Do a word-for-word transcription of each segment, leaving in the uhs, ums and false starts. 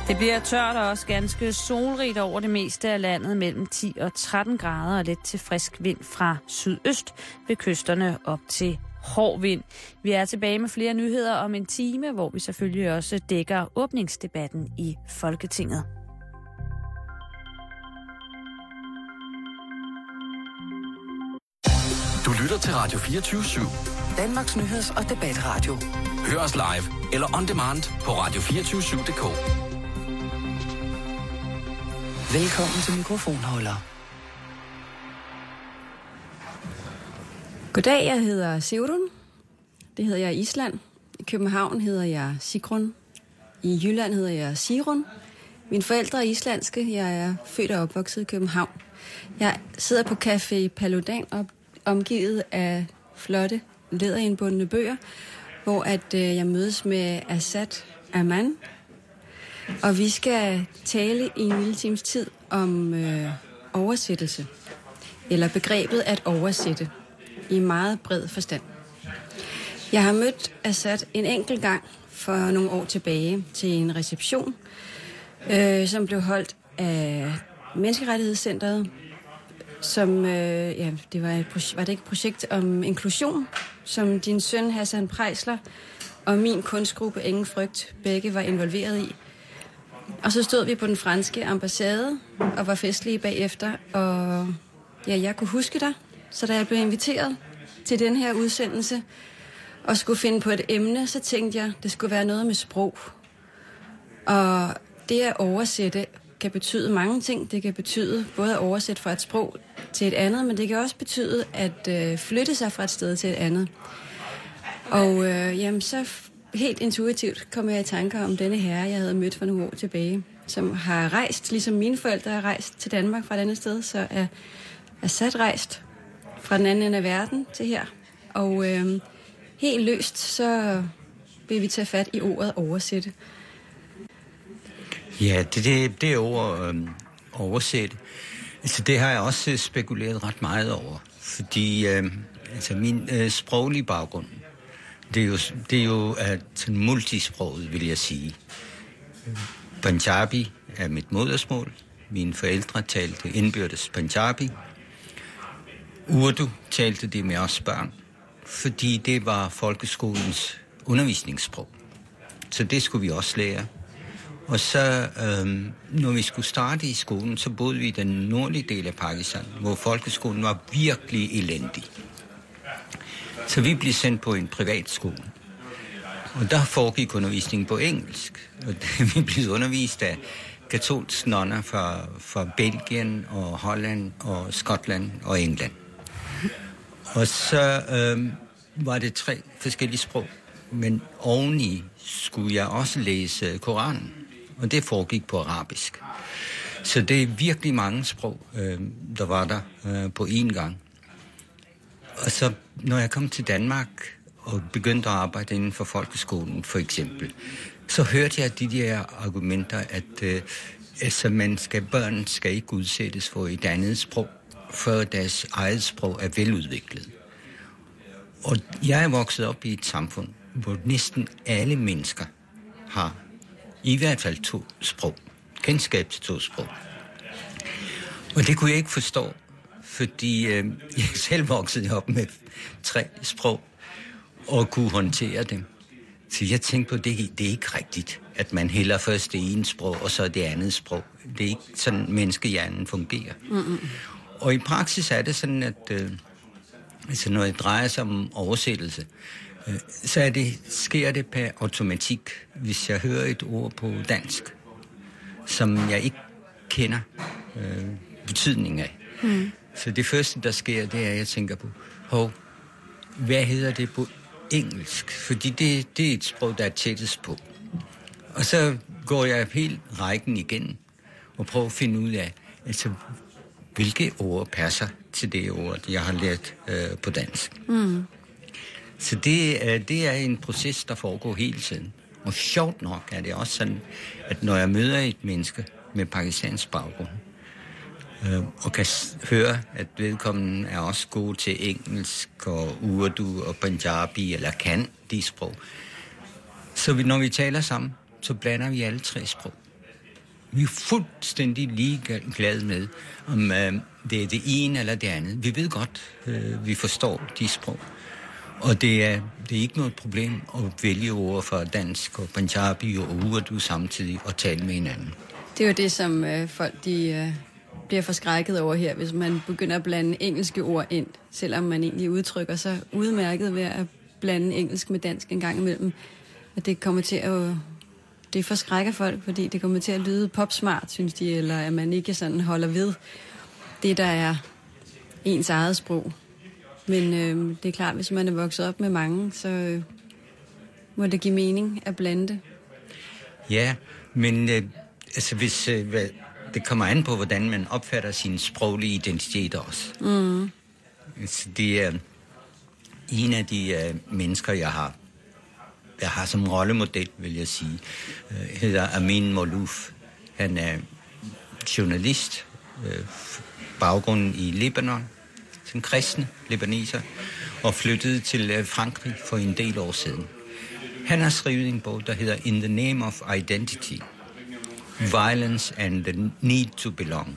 Det bliver tørt og også ganske solrigt over det meste af landet, mellem ti og tretten grader og let til frisk vind fra sydøst, ved kysterne op til hård vind. Vi er tilbage med flere nyheder om en time, hvor vi selvfølgelig også dækker åbningsdebatten i Folketinget. Du lytter til Radio fireogtyve syv. Danmarks nyheds- og debatradio. Hør os live eller on demand på radio to fire syv punktum d k. Velkommen til mikrofonholder. Goddag, jeg hedder Sigrun. Det hedder jeg i Island. I København hedder jeg Sigrun. I Jylland hedder jeg Sigrun. Mine forældre er islandske. Jeg er født og opvokset i København. Jeg sidder på Café Paludan og omgivet af flotte, læderindbundne bøger, hvor at, øh, jeg mødes med Asad Aman. Og vi skal tale i en lille times tid om øh, oversættelse, eller begrebet at oversætte, i meget bred forstand. Jeg har mødt Asad en enkelt gang for nogle år tilbage til en reception, øh, som blev holdt af Menneskerettighedscentret, som, øh, ja, det var, et, var det ikke et projekt om inklusion, som din søn Hassan Preisler og min kunstgruppe Ingen Frygt begge var involveret i. Og så stod vi på den franske ambassade og var festlige bagefter, og ja, jeg kunne huske dig. Så da jeg blev inviteret til den her udsendelse og skulle finde på et emne, så tænkte jeg, det skulle være noget med sprog. Og det at oversætte kan betyde mange ting. Det kan betyde både at oversætte fra et sprog til et andet, men det kan også betyde at øh, flytte sig fra et sted til et andet. Og øh, jamen, så helt intuitivt kom jeg i tanker om denne herre, jeg havde mødt for nogle år tilbage, som har rejst, ligesom mine forældre har rejst til Danmark fra et andet sted, så er Asad rejst fra den anden ende af verden til her. Og øh, helt løst, så vil vi tage fat i ordet oversætte. Ja, det, det, det ord øh, oversætte, altså det har jeg også spekuleret ret meget over, fordi øh, altså min øh, sproglige baggrund, det er jo, det er jo at multisproget, vil jeg sige. Punjabi er mit modersmål. Mine forældre talte indbyrdes Punjabi. Urdu talte de med os børn, fordi det var folkeskolens undervisningssprog. Så det skulle vi også lære. Og så, øhm, når vi skulle starte i skolen, så boede vi i den nordlige del af Pakistan, hvor folkeskolen var virkelig elendig. Så vi blev sendt på en privatskole. Og der foregik undervisningen på engelsk. Og vi blev undervist af katolske nonner fra, fra Belgien og Holland og Skotland og England. Og så øhm, var det tre forskellige sprog. Men oveni skulle jeg også læse Koranen. Og det foregik på arabisk. Så det er virkelig mange sprog, øh, der var der øh, på én gang. Og så når jeg kom til Danmark og begyndte at arbejde inden for folkeskolen for eksempel, så hørte jeg de der argumenter, at øh, altså man skal, børn skal ikke udsættes for et andet sprog, før deres eget sprog er veludviklet. Og jeg er vokset op i et samfund, hvor næsten alle mennesker har i hvert fald to sprog. Kendskab til to sprog. Og det kunne jeg ikke forstå, fordi øh, jeg selv voksede op med tre sprog og kunne håndtere dem. Så jeg tænkte på, at det, det er ikke rigtigt, at man hælder først det ene sprog, og så det andet sprog. Det er ikke sådan, menneskehjernen fungerer. Mm-hmm. Og i praksis er det sådan, at øh, altså når det drejer sig om oversættelse, øh, så er det, sker det per automatik, hvis jeg hører et ord på dansk, som jeg ikke kender øh, betydningen af. Mm. Så det første, der sker, det er, at jeg tænker på, hov, hvad hedder det på engelsk? Fordi det, det er et sprog, der er tættest på. Og så går jeg helt rækken igen og prøver at finde ud af, altså, hvilke ord passer til det ord, jeg har lært øh, på dansk. Mm. Så det, øh, det er en proces, der foregår hele tiden. Og sjovt nok er det også sådan, at når jeg møder et menneske med pakistansk baggrund, øh, og kan høre, at vedkommende er også god til engelsk og urdu og punjabi, eller kan de sprog, så vi, når vi taler sammen, så blander vi alle tre sprog. Vi er fuldstændig ligeglade med, om øh, det er det ene eller det andet. Vi ved godt, øh, vi forstår de sprog. Og det er, det er ikke noget problem at vælge ord fra dansk og punjabi og urdu samtidig og tale med hinanden. Det er jo det, som øh, folk de, øh, bliver forskrækket over her, hvis man begynder at blande engelske ord ind, selvom man egentlig udtrykker sig udmærket ved at blande engelsk med dansk en gang imellem. Og det kommer til at... Det forskrækker folk, fordi det kommer til at lyde popsmart, synes de, eller at man ikke sådan holder ved det, der er ens eget sprog. Men øh, det er klart, hvis man er vokset op med mange, så øh, må det give mening at blande det. Ja, men øh, altså hvis, øh, hvad, det kommer an på, hvordan man opfatter sin sproglige identitet også. Mm. Altså, det er en af de øh, mennesker, jeg har, jeg har som rollemodel, vil jeg sige, øh, hedder Amin Molouf. Han er journalist, øh, baggrunden i Libanon, en kristne libaneser, og flyttede til Frankrig for en del år siden. Han har skrevet en bog, der hedder In the Name of Identity, Violence and the Need to Belong.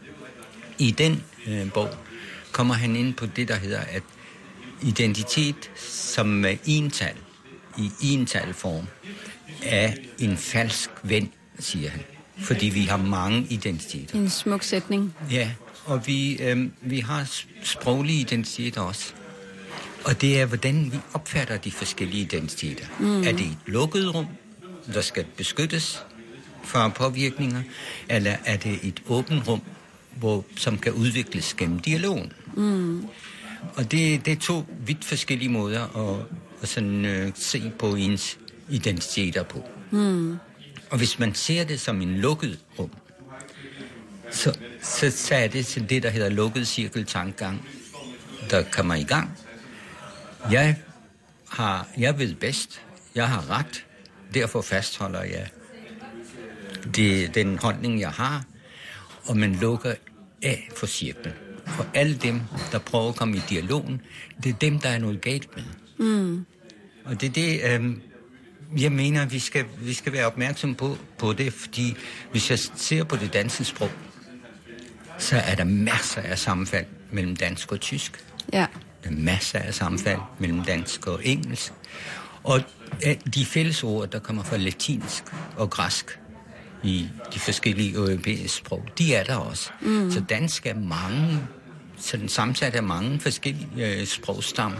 I den øh, bog kommer han ind på det, der hedder, at identitet som ental, i entalform, er en falsk ven, siger han. Fordi vi har mange identiteter. En smuk sætning. Ja, og vi, øh, vi har sproglige identiteter også. Og det er, hvordan vi opfatter de forskellige identiteter. Mm. Er det et lukket rum, der skal beskyttes fra påvirkninger, eller er det et åbent rum, hvor, som kan udvikles gennem dialogen? Mm. Og det, det er to vidt forskellige måder at, at sådan, øh, se på ens identiteter på. Mm. Og hvis man ser det som en lukket rum, så, så, så er det til det, der hedder lukket cirkeltankegang, der kommer i gang. Jeg, har, jeg ved bedst. Jeg har ret. Derfor fastholder jeg det, den holdning, jeg har. Og man lukker af for cirklen. For alle dem, der prøver at komme i dialogen, det er dem, der er noget galt med. Mm. Og det er det... Øh, Jeg mener, at vi skal, vi skal være opmærksomme på, på det, fordi hvis jeg ser på det danske sprog, så er der masser af sammenfald mellem dansk og tysk. Ja. Der er masser af sammenfald mellem dansk og engelsk. Og de fælles ord, der kommer fra latinsk og græsk i de forskellige europæiske sprog, de er der også. Mm. Så dansk er mange, så den sammensat af mange forskellige øh, sprogstammer.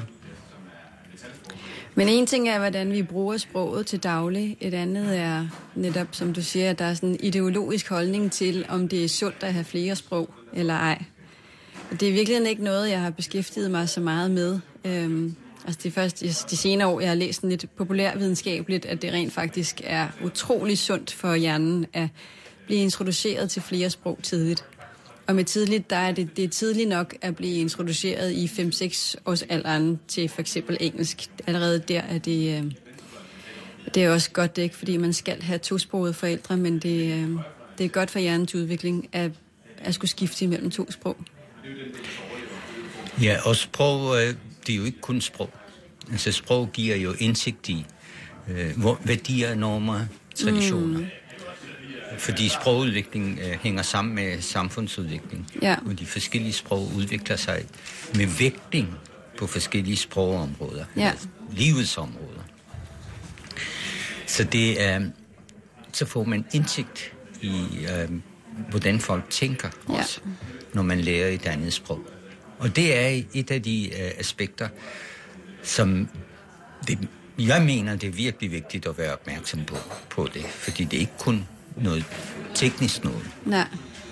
Men en ting er, hvordan vi bruger sproget til daglig. Et andet er netop, som du siger, at der er sådan en ideologisk holdning til, om det er sundt at have flere sprog eller ej. Og det er virkelig ikke noget, jeg har beskæftiget mig så meget med. Øhm, altså det første, de senere år, jeg har læst lidt populærvidenskabeligt, at det rent faktisk er utrolig sundt for hjernen at blive introduceret til flere sprog tidligt. Og med tidligt, der er det, det er tidligt nok at blive introduceret i fem seks års alderen til for eksempel engelsk. Allerede der er det, øh, det er også godt, det ikke, fordi man skal have tosprogede forældre, men det, øh, det er godt for hjernens udvikling at, at skulle skifte imellem to sprog. Ja, og sprog, øh, det er jo ikke kun sprog. Altså sprog giver jo indsigt i øh, hvor, værdier, normer, traditioner. Mm. Fordi sprogudvikling øh, hænger sammen med samfundsudvikling. Ja. Og de forskellige sprog udvikler sig med vægtning på forskellige sprogområder. Ja. Livets områder. Så det er, så får man indsigt i, øh, hvordan folk tænker også, ja. Når man lærer et andet sprog. Og det er et af de øh, aspekter, som det, jeg mener, det er virkelig vigtigt at være opmærksom på, på det. Fordi det er ikke kun noget teknisk noget. Nej.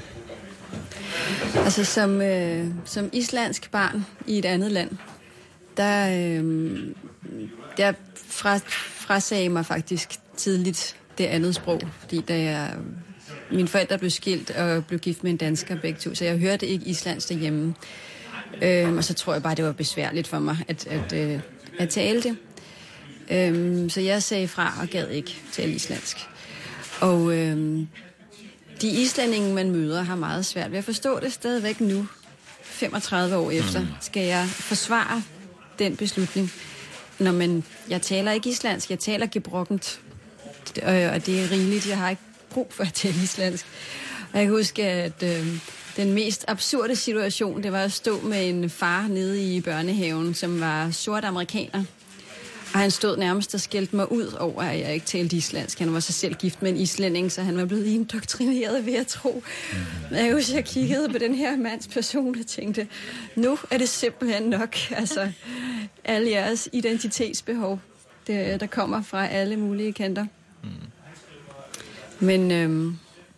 Altså som, øh, som islandsk barn i et andet land, der, øh, der fra, frasagde mig faktisk tidligt det andet sprog, fordi da jeg, mine forældre blev skilt og blev gift med en dansker begge to, så jeg hørte ikke islandsk derhjemme. Øh, og så tror jeg bare, det var besværligt for mig at, at, øh, at tale det. Øh, så jeg sagde fra og gad ikke tale islandsk. Og øh, de islændinge, man møder, har meget svært ved at forstå det stadigvæk nu, femogtredive år efter. Mm. Skal jeg forsvare den beslutning? Når man, jeg taler ikke islandsk, jeg taler gebrokkent, og det er rigeligt. Jeg har ikke brug for at tale islandsk. Og jeg kan huske, at øh, den mest absurde situation, det var at stå med en far nede i børnehaven, som var sort amerikaner. Og han stod nærmest og skældte mig ud over, at jeg ikke talte islandsk. Han var så selv gift med en islænding, så han var blevet indoktrineret ved at tro. Men jeg husker, jeg kiggede på den her mands person og tænkte, nu er det simpelthen nok. Altså, alle jeres identitetsbehov, det, der kommer fra alle mulige kanter. Mm. Men øhm,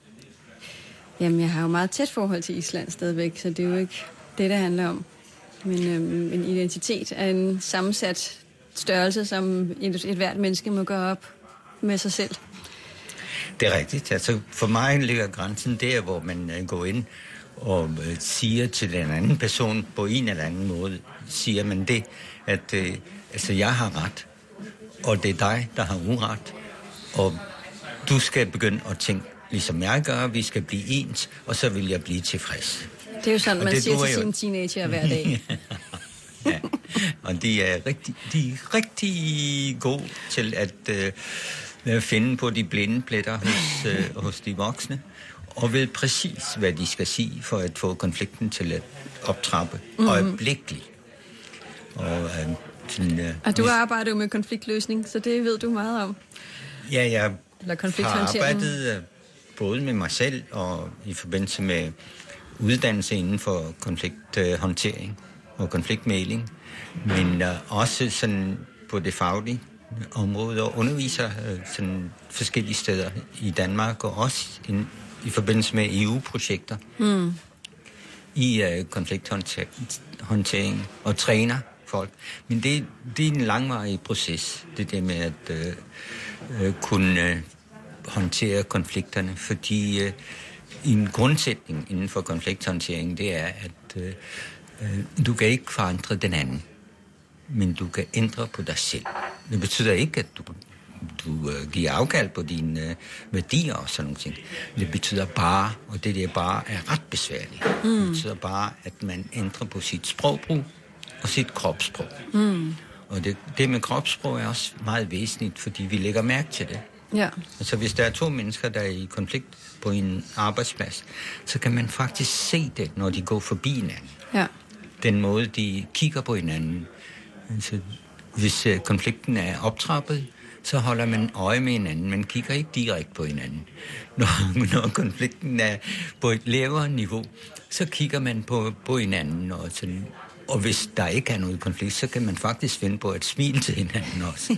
jamen, jeg har jo meget tæt forhold til Island stadigvæk, så det er jo ikke det, det handler om. Men øhm, en identitet er en sammensat størrelse, som et, et hvert menneske må gøre op med sig selv. Det er rigtigt. Altså, for mig ligger grænsen der, hvor man uh, går ind og uh, siger til en anden person på en eller anden måde, siger man det, at uh, altså, jeg har ret, og det er dig, der har uret, og du skal begynde at tænke, ligesom jeg gør, vi skal blive ens, og så vil jeg blive tilfreds. Det er jo sådan, og man siger til jo sine teenager hver dag. Ja, og de er rigtig, de er rigtig gode til at øh, finde på de blinde pletter hos, øh, hos de voksne, og ved præcis, hvad de skal sige for at få konflikten til at optrappe mm-hmm. øjeblikkeligt. Og, øh, sådan, øh, og du arbejder jo med konfliktløsning, så det ved du meget om. Ja, jeg har arbejdet øh, både med mig selv og i forbindelse med uddannelse inden for konflikthåndtering og konfliktmægling, men uh, også sådan på det faglige område og underviser uh, sådan forskellige steder i Danmark og også in, i forbindelse med E U-projekter mm. i uh, konflikthåndtering og træner folk. Men det, det er en langvarig proces, det der med at uh, uh, kunne uh, håndtere konflikterne, fordi uh, en grundsætning inden for konflikthåndtering, det er, at uh, du kan ikke forandre den anden, men du kan ændre på dig selv. Det betyder ikke, at du, du uh, giver afkald på dine uh, værdier og sådan noget ting. Det betyder bare, og det der bare er ret besværligt, mm. det betyder bare, at man ændrer på sit sprogbrug og sit kropssprog. Mm. Og det, det med kropssprog er også meget væsentligt, fordi vi lægger mærke til det. Ja. Altså hvis der er to mennesker, der er i konflikt på en arbejdsplads, så kan man faktisk se det, når de går forbi hinanden. Ja. Den måde, de kigger på hinanden. Altså, hvis uh, konflikten er optrappet, så holder man øje med hinanden. Man kigger ikke direkte på hinanden. Når, når konflikten er på et lavere niveau, så kigger man på, på hinanden. Og, sådan, og hvis der ikke er noget konflikt, så kan man faktisk finde på at smile til hinanden også.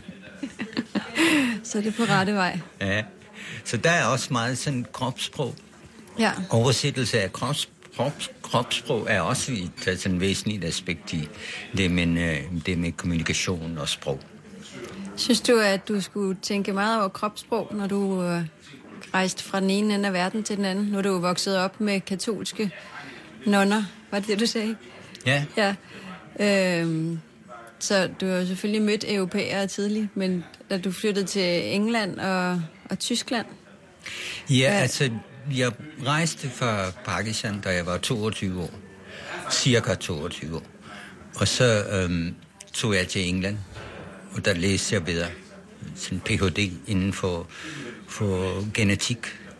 Så det er på rette vej. Ja. Så der er også meget sådan kropssprog. Ja. Oversættelse af kropssprog. Krops, kropssprog er også et sådan væsentligt aspekt i det med, det med kommunikation og sprog. Synes du, at du skulle tænke meget over kropssprog, når du øh, rejste fra den ene ende af verden til den anden? Nu er du jo vokset op med katolske nonner, var det det, du sagde? Ja. Ja. Øhm, så du har selvfølgelig mødt europæere tidligt, men da du flyttede til England og, og Tyskland? Ja, ja, altså... Jeg rejste fra Pakistan, da jeg var toogtyve år. Cirka toogtyve år. Og så øhm, tog jeg til England, og der læste jeg videre. Sådan P H D inden for, for genetik.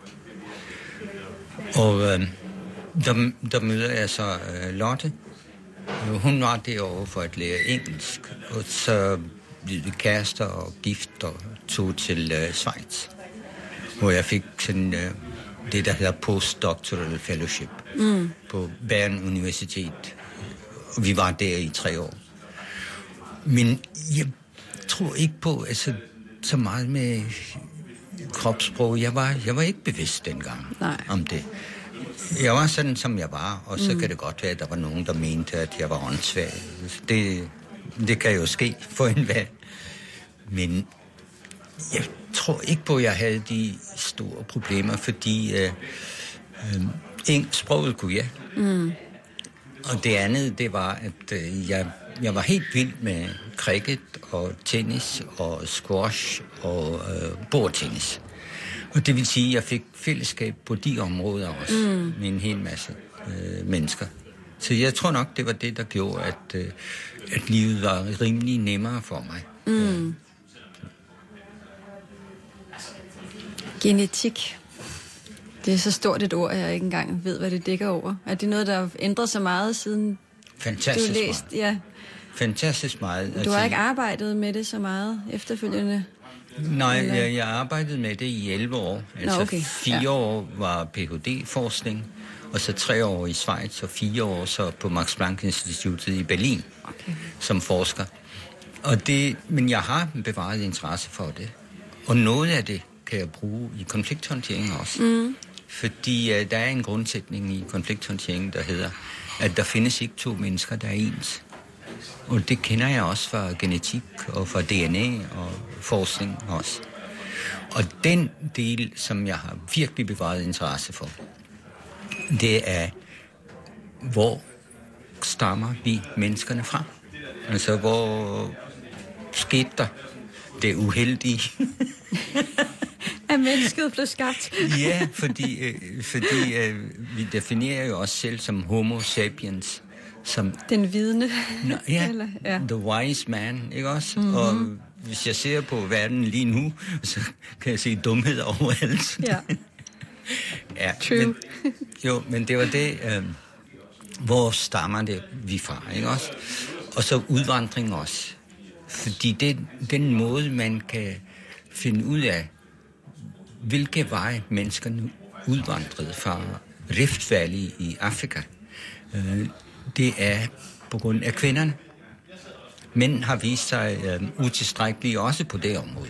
Og øhm, der, der møder jeg så øh, Lotte. Hun var derovre for at lære engelsk. Og så blev vi kærester og gift og tog til øh, Schweiz. Hvor jeg fik sådan... Øh, det, der hedder postdoctoral fellowship mm. på Bern Universitet. Og vi var der i tre år. Men jeg tror ikke på altså, så meget med kropssprog. Jeg var, jeg var ikke bevidst dengang Nej. om det. Jeg var sådan, som jeg var, og så mm. kan det godt være, at der var nogen, der mente, at jeg var åndssvag. Det, det kan jo ske for enhver. Men jeg tror ikke på, at jeg havde de store problemer, fordi øh, øh, eng, sproget kunne jeg. Mm. Og det andet, det var, at øh, jeg, jeg var helt vild med cricket og tennis og squash og øh, bordtennis. Og det vil sige, at jeg fik fællesskab på de områder også, mm. med en hel masse øh, mennesker. Så jeg tror nok, det var det, der gjorde, at, øh, at livet var rimelig nemmere for mig. Mm. Genetik. Det er så stort et ord, jeg ikke engang ved, hvad det dækker over. Er det noget, der har ændret så meget, siden Fantastisk du har læst? Meget. Ja. Fantastisk meget. Du har ikke arbejdet med det så meget efterfølgende? Nej, jeg, jeg arbejdede med det i elleve år. Altså Nå, okay. fire ja. år var P H D-forskning, og så tre år i Schweiz, og fire år så på Max Planck-instituttet i Berlin, okay. som forsker. Og det, men jeg har bevaret interesse for det. Og noget af det kan jeg bruge i konflikthåndtering også. Mm. Fordi uh, der er en grundsætning i konflikthåndtering, der hedder, at der findes ikke to mennesker, der er ens. Og det kender jeg også fra genetik og fra D N A og forskning også. Og den del, som jeg har virkelig bevaret interesse for, det er, hvor stammer vi menneskerne fra? Altså, hvor skete der det uheldige? Er mennesket blevet skabt? Ja, fordi, øh, fordi øh, vi definerer jo os selv som homo sapiens. Som, den vidne. Nå, ja, Eller, ja, the wise man, ikke også? Mm-hmm. Og hvis jeg ser på verden lige nu, så kan jeg se dumhed overalt. Ja. Ja, true. Men, jo, men det var det, øh, hvor stammer det vi fra, ikke også? Og så udvandring også. Fordi det den måde, man kan finde ud af, hvilke veje menneskerne udvandrede fra Rift Valley i Afrika, øh, det er på grund af kvinderne. Mænd har vist sig øh, utilstrækkelige også på det område.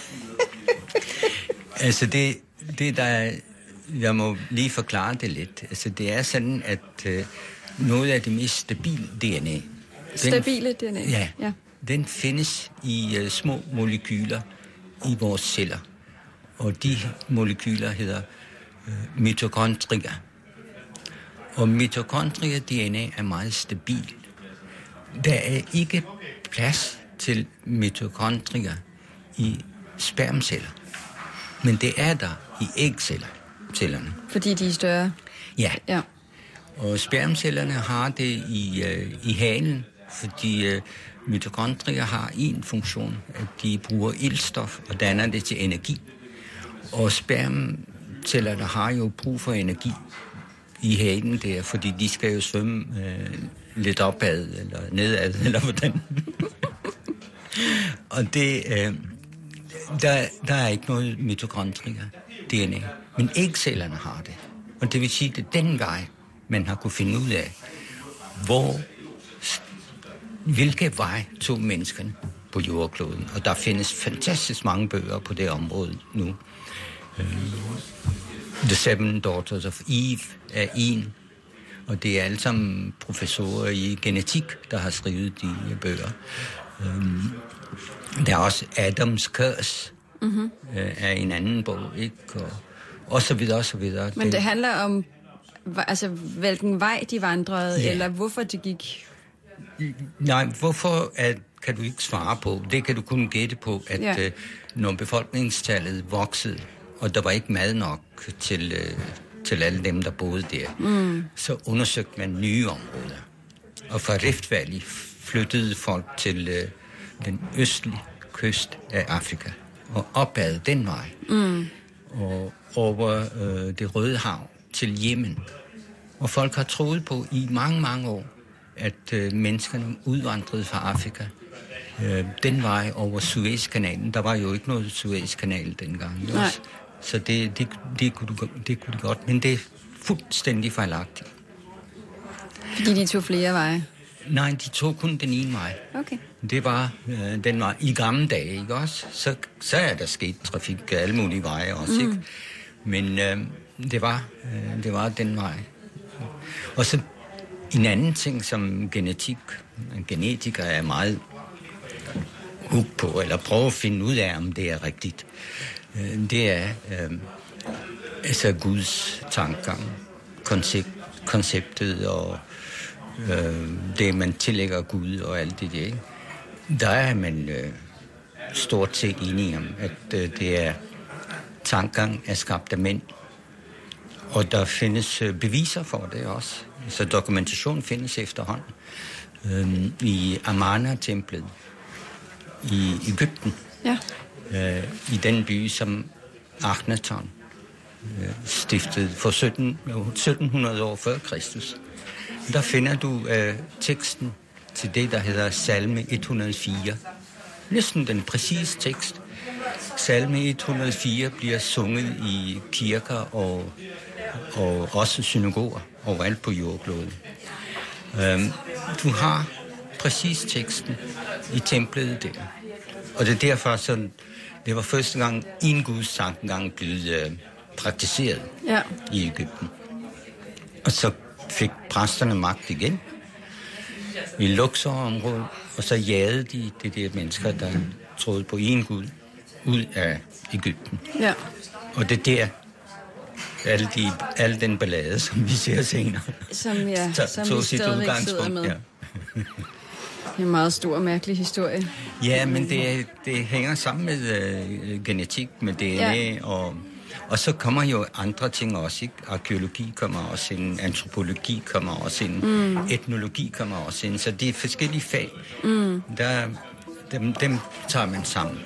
Altså det, det der, jeg må lige forklare det lidt. Altså det er sådan, at øh, noget af det mest stabile D N A. Den, stabile D N A? Ja, ja. Den findes i øh, små molekyler i vores celler. Og de molekyler hedder øh, mitokondrier. Og mitokondrier D N A er meget stabil. Der er ikke plads til mitokondrier i spermceller. Men det er der i ægceller. Cellerne. Fordi de er større? Ja. ja. Og spermcellerne har det i, øh, i halen, fordi øh, mitokondrier har en funktion, at de bruger iltstof og danner det til energi. Og spermcellerne har jo brug for energi i halen der, fordi de skal jo svømme øh, lidt opad eller nedad, eller hvordan. Og det, øh, der, der er ikke noget mitokondrier D N A, men ægcellerne har det. Og det vil sige, at det er den vej, man har kunne finde ud af, hvor, hvilke vej tog menneskerne på jordkloden. Og der findes fantastisk mange bøger på det område nu. Uh, The Seven Daughters of Eve er en, og det er alle sammen professorer i genetik, der har skrevet de bøger. Um, der er også Adams Curse, mm-hmm. uh, er en anden bog, ikke? Og, og så videre, og så videre. Men det handler om, altså, hvilken vej de vandrede, ja. Eller hvorfor de gik? Nej, hvorfor at, kan du ikke svare på. Det kan du kun gætte på, at ja. uh, når befolkningstallet voksede, og der var ikke mad nok til, uh, til alle dem, der boede der, mm. så undersøgte man nye områder. Og fra Rift Valley flyttede folk til uh, den østlige kyst af Afrika, og opad den vej, mm. og over uh, det Røde Hav til Yemen. Og folk har troet på i mange, mange år, at uh, menneskerne udvandrede fra Afrika uh, den vej over Suezkanalen. Der var jo ikke noget Suezkanal dengang. Nej. Så det, det, det, kunne du, det kunne du godt, men det er fuldstændig fejlagtigt. Fordi de tog flere veje? Nej, de tog kun den ene vej. Okay. Det var øh, den vej i gamle dage, ikke også? Så, så er der sket trafik af alle mulige veje også, mm. ikke? Men øh, det, var, øh, det var den vej. Og så en anden ting, som genetik, genetikere er meget hooked på, eller prøver at finde ud af, om det er rigtigt. Øh, det er øh, altså Guds tankegang, koncept, konceptet og øh, det, man tillægger Gud og alt det der, ikke? Der er man øh, stort set enige om, at øh, det er tankegang er skabt af mænd. Og der findes øh, beviser for det også. Så dokumentation findes efterhånden. Øh, I Amarna-templet i Egypten. Ja. Øh, I den by, som Akhenaton, øh, stiftet for sytten, sytten hundrede år før Kristus. Der finder du øh, teksten til det, der hedder Salme et hundrede og fire. Næsten den præcise tekst. Salme et hundrede og fire bliver sunget i kirker og, og også synagoger overalt på jordkloden. Øhm, du har præcis teksten i templet der. Og det er derfor, sådan, det var første gang, en Guds sang engang blevet øh, praktiseret ja. i Egypten. Og så fik præsterne magt igen i Luxor-området, og så jagede de de der mennesker, der troede på en Gud, ud af Egypten. Ja. Og det der, alle, de, alle den ballade, som vi ser senere, som, ja, så, som så vi stadigvæk sidder med. Ja. Det er en meget stor og mærkelig historie. Ja, men det, det hænger sammen med øh, genetik, med D N A, ja. og, og så kommer jo andre ting også, ikke? Arkeologi kommer også ind, antropologi kommer også ind, mm. etnologi kommer også ind, så det er forskellige fag, mm. der, dem, dem tager man sammen.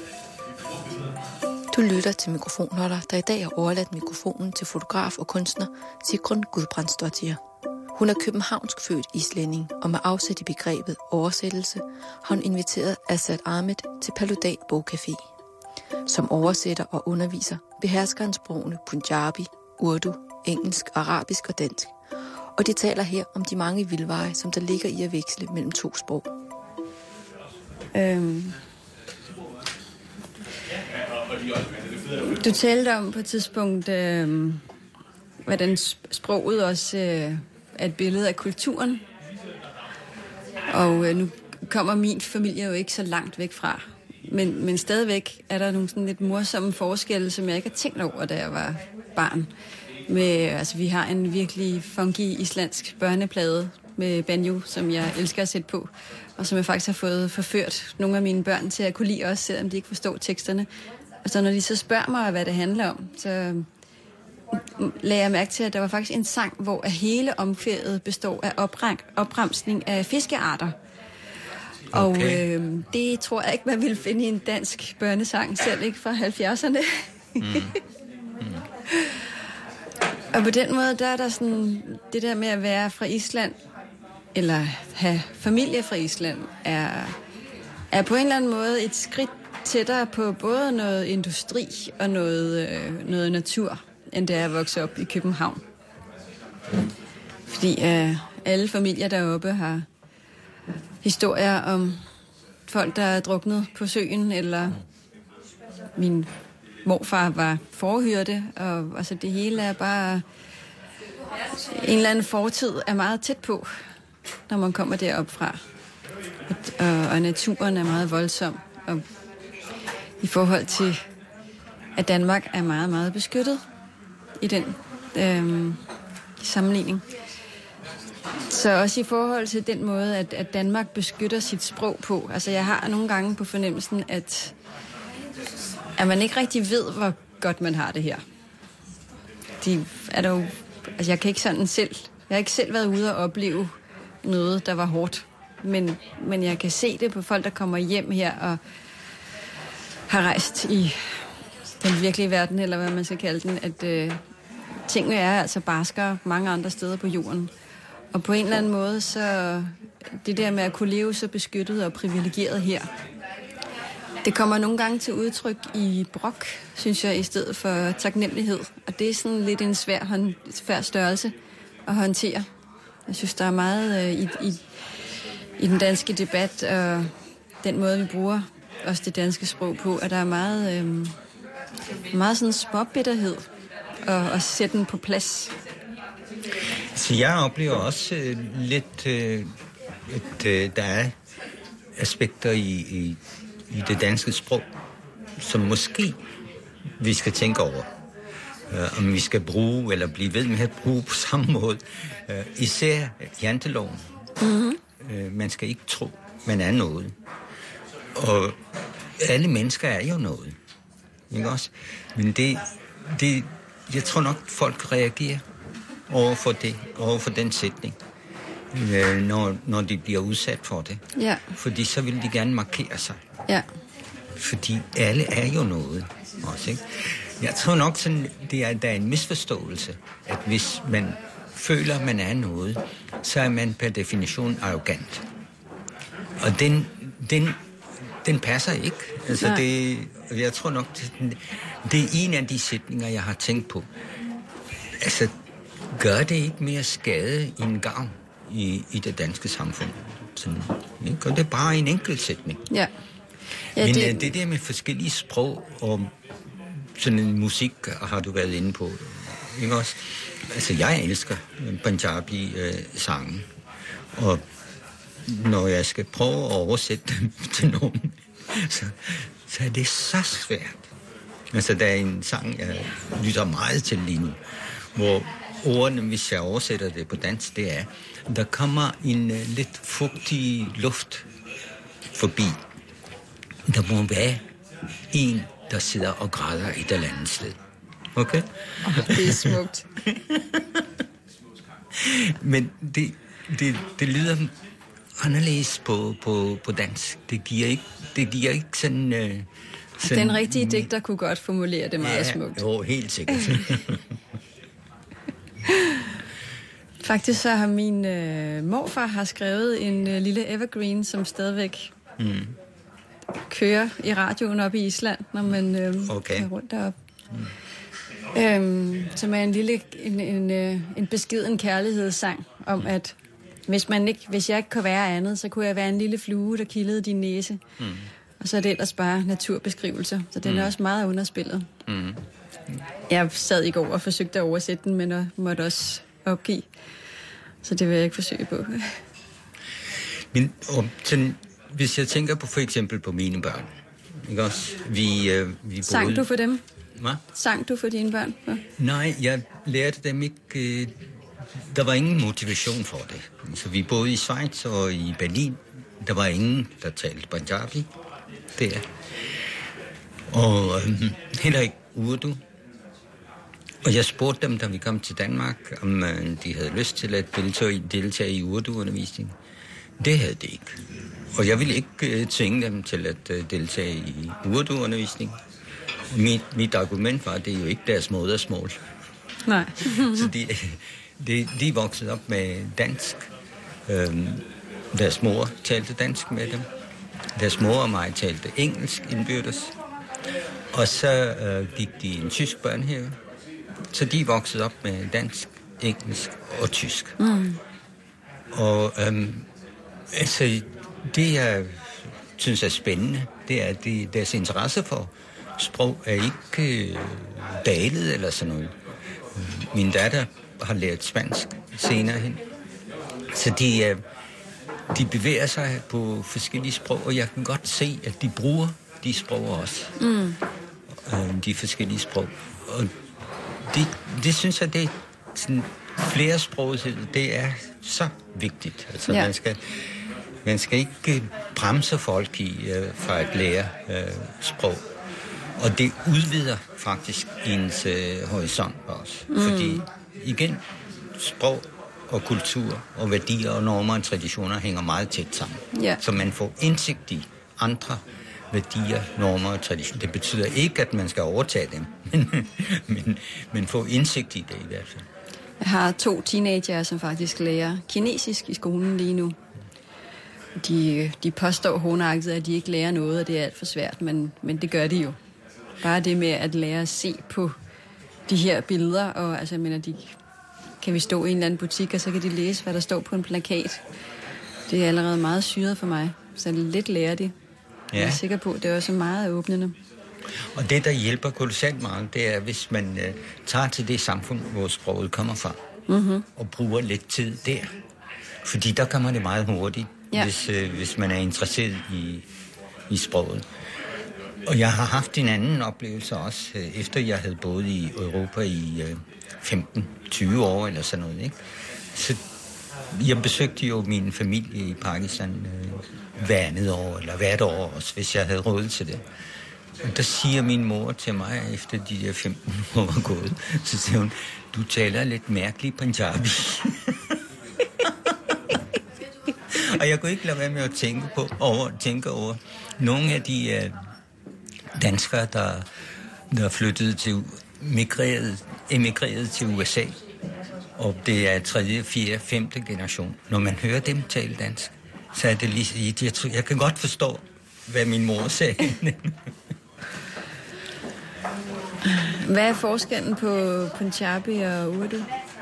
Du lytter til Mikrofonholder, der i dag har overladt mikrofonen til fotograf og kunstner Sigrun Gudbrandsdottir. Hun er københavnsk født islænding, og med afsæt i begrebet oversættelse har hun inviteret Azad Ahmed til Paludan Bogcafé. Som oversætter og underviser behersker han sprogene Punjabi, Urdu, engelsk, arabisk og dansk. Og de taler her om de mange vildveje, som der ligger i at veksle mellem to sprog. Øhm. Du talte om på et tidspunkt, øh, hvordan sproget også øh, er et billede af kulturen. Og øh, nu kommer min familie jo ikke så langt væk fra. Men, men stadigvæk er der nogle sådan lidt morsomme forskelle, som jeg ikke har tænkt over, da jeg var barn. Med, altså, vi har en virkelig funky islandsk børneplade med banjo, som jeg elsker at sætte på. Og som jeg faktisk har fået forført nogle af mine børn til at kunne lide også, selvom de ikke forstår teksterne. Og så når de så spørger mig, hvad det handler om, så lagde jeg mærke til, at der var faktisk en sang, hvor hele omkvædet består af oprem- opremsning af fiskearter. Og okay. øh, det tror jeg ikke, man ville finde i en dansk børnesang, selv ikke fra halvfjerdserne. Mm. Mm. Og på den måde, der er der sådan, det der med at være fra Island, eller have familie fra Island, er, er på en eller anden måde et skridt tættere på både noget industri og noget, øh, noget natur, end det er at vokse op i København. Fordi øh, alle familier deroppe har historier om folk, der er druknet på søen, eller min morfar var forhyrte, og altså det hele er bare en eller anden fortid er meget tæt på, når man kommer derop fra. Og, og, og naturen er meget voldsom, og i forhold til, at Danmark er meget, meget beskyttet i den øh, sammenligning. Så også i forhold til den måde, at, at Danmark beskytter sit sprog på. Altså jeg har nogle gange på fornemmelsen, at, at man ikke rigtig ved, hvor godt man har det her. De er der jo, altså jeg kan ikke sådan selv, jeg har ikke selv været ude og opleve noget, der var hårdt. Men, men jeg kan se det på folk, der kommer hjem her og har rejst i den virkelige verden, eller hvad man skal kalde den, at øh, tingene er altså barskere mange andre steder på jorden. Og på en eller anden måde, så det der med at kunne leve så beskyttet og privilegeret her, det kommer nogle gange til udtryk i brok, synes jeg, i stedet for taknemmelighed. Og det er sådan lidt en svær, hånd, svær størrelse at håndtere. Jeg synes, der er meget øh, i, i, i den danske debat, og den måde, vi bruger også det danske sprog på, at der er meget, øh, meget sådan småbitterhed at, at sætte den på plads. Så jeg oplever også øh, lidt, øh, at øh, der er aspekter i, i, i det danske sprog, som måske vi skal tænke over. Øh, om vi skal bruge, eller blive ved med at bruge på samme måde. Øh, især janteloven. Mm-hmm. Øh, man skal ikke tro, man er noget. Og alle mennesker er jo noget. Ikke også? Men det, det, jeg tror nok, folk reagerer over for det, over for den sætning, øh, når, når de bliver udsat for det. Ja. Fordi så vil de gerne markere sig. Ja. Fordi alle er jo noget også, ikke? Jeg tror nok, sådan, det er, der er en misforståelse, at hvis man føler, man er noget, så er man per definition arrogant. Og den, den, den passer ikke. Altså det, jeg tror nok, det, det er en af de sætninger, jeg har tænkt på. Altså, gør det ikke mere skade i en gavn i, i det danske samfund? Sådan, ikke? Og det er bare en enkelt sætning. Ja. Ja, Men det... det der med forskellige sprog og sådan en musik har du været inde på. Ikke også? Altså, jeg elsker Punjabi-sangen. Øh, og når jeg skal prøve at oversætte dem til nogen, så, så er det så svært. Altså, der er en sang, jeg lytter meget til lige nu, hvor ordene, hvis jeg oversætter det på dansk, det er, der kommer en uh, lidt fugtig luft forbi. Der må være en, der sidder og græder et eller andet sted. Okay? Oh, det er smukt. Men det, det, det lyder anderledes på, på, på dansk. Det giver ikke, det giver ikke sådan, uh, sådan... Den rigtige digter kunne godt formulere det meget ja, smukt. Jo, helt sikkert. Faktisk så har min øh, morfar har skrevet en øh, lille evergreen, som stadigvæk mm. kører i radioen op i Island, når man øh, okay. kører rundt deroppe. Mm. Øhm, som er en lille en, en, øh, en beskeden kærlighedssang om, mm. at hvis, man ikke, hvis jeg ikke kunne være andet, så kunne jeg være en lille flue, der kildede din næse. Mm. Og så er det ellers bare naturbeskrivelser. Så den mm. er også meget underspillet. Mm. Jeg sad i går og forsøgte at oversætte den, men jeg måtte også opgive. Så det vil jeg ikke forsøge på. Men og, sådan, hvis jeg tænker på for eksempel på mine børn, ikke også? Vi, øh, vi boede... Sang du for dem? Hvad? Sang du for dine børn? Ja. Nej, jeg lærte dem ikke... Øh, der var ingen motivation for det. Så vi boede i Schweiz og i Berlin. Der var ingen, der talte Punjabi. Der. Og øh, heller ikke Urdu. Og jeg spurgte dem, da vi kom til Danmark, om øh, de havde lyst til at deltage, deltage i Urdu-undervisning. Det havde de ikke. Og jeg ville ikke øh, tvinge dem til at øh, deltage i Urdu-undervisning. Mit, mit argument var, at det er jo ikke deres modersmål. Nej. Så de, de, de voksede op med dansk. Øhm, deres mor talte dansk med dem. Deres mor og mig talte engelsk indbyrdes. Og så øh, gik de i en tysk børnehave. Så de voksede op med dansk, engelsk og tysk. Mm. Og øhm, altså, det jeg synes er spændende, det er, at de, deres interesse for sprog er ikke øh, dalet eller sådan noget. Min datter har lært spansk senere hen. Så de, øh, de bevæger sig på forskellige sprog, og jeg kan godt se, at de bruger de sprog også. Mm. Øh, de forskellige sprog. Og det, det synes jeg, det er sådan flersprogethed, det er så vigtigt. Altså, ja. man, skal, man skal ikke bremse folk i øh, fra at lære øh, sprog. Og det udvider faktisk ens øh, horisont også. Mm. Fordi igen, sprog og kultur og værdier og normer og traditioner hænger meget tæt sammen. Ja. Så man får indsigt i andre værdier, normer og traditioner. Det betyder ikke, at man skal overtage dem, men, men, men få indsigt i det i hvert fald. Jeg har to teenager, som faktisk lærer kinesisk i skolen lige nu. De, de påstår hårdnakket, at de ikke lærer noget, og det er alt for svært, men, men det gør de jo. Bare det med at lære at se på de her billeder, og altså, jeg mener, de, kan vi stå i en eller anden butik, og så kan de læse, hvad der står på en plakat. Det er allerede meget syret for mig, så lidt lærer de. Ja. Jeg er sikker på, det er også meget åbnende. Og det, der hjælper kolossalt meget, det er, hvis man øh, tager til det samfund, hvor sproget kommer fra, mm-hmm. og bruger lidt tid der. Fordi der kommer det meget hurtigt, ja. hvis, øh, hvis man er interesseret i, i sproget. Og jeg har haft en anden oplevelse også, øh, efter jeg havde boet i Europa i øh, femten til tyve år eller sådan noget, ikke? Så jeg besøgte jo min familie i Pakistan øh, hver andet år, eller hvert år også, hvis jeg havde råd til det. Og der siger min mor til mig, efter de der femten år var gået, så siger hun, du taler lidt mærkeligt Punjabi. Og jeg kunne ikke lade være med at tænke, på, over, tænke over nogle af de uh, danskere, der der flyttede til, migreret, emigreret til U S A. Og det er tredje, fjerde, femte generation. Når man hører dem tale dansk, så er det lige... Jeg, jeg kan godt forstå, hvad min mor sagde. Hvad er forskellen på Punjabi og Urdu?